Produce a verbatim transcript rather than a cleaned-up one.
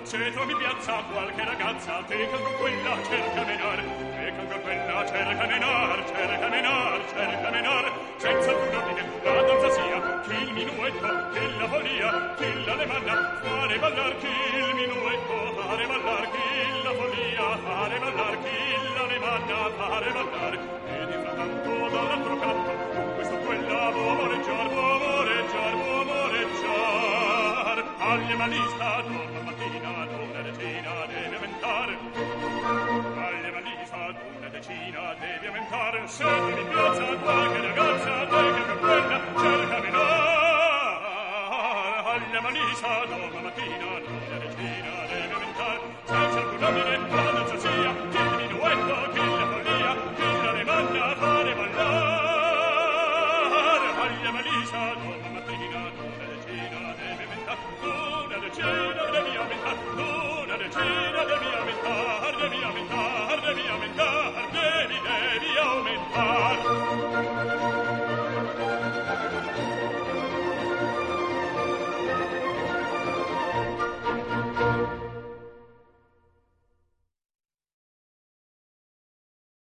Se trovi piazza qualche ragazza, te che con quella cerca menar, te che con quella cerca menar, cerca menar, cerca menar, senza alcun ordine, la danza sia, chi il minuetto, chi la follia, chi la demanda, fare ballar chi il minuetto, fare ballar chi la follia, fare ballar chi la demanda, fare ballar, ed in frattanto dall'altro canto, con questo quella può moreggiar, può moreggiar, può moreggiar, agli malista, torna mattina, una decina deve aumentare, agli malista, una decina deve aumentare, se ti mi piazza qualche ragazza, te che per quella cerca menare, agli malista, domani mattina, una decina deve aumentare, senza alcun ordine, la danza sia, chi il minuetto, chi la follia, chi la demanda fare ballar, agli malista, domani mattina, una decina deve aumentare, una decina devi aumentar, una decina devi aumentar, devi aumentar, devi aumentar, devi, devi aumentar.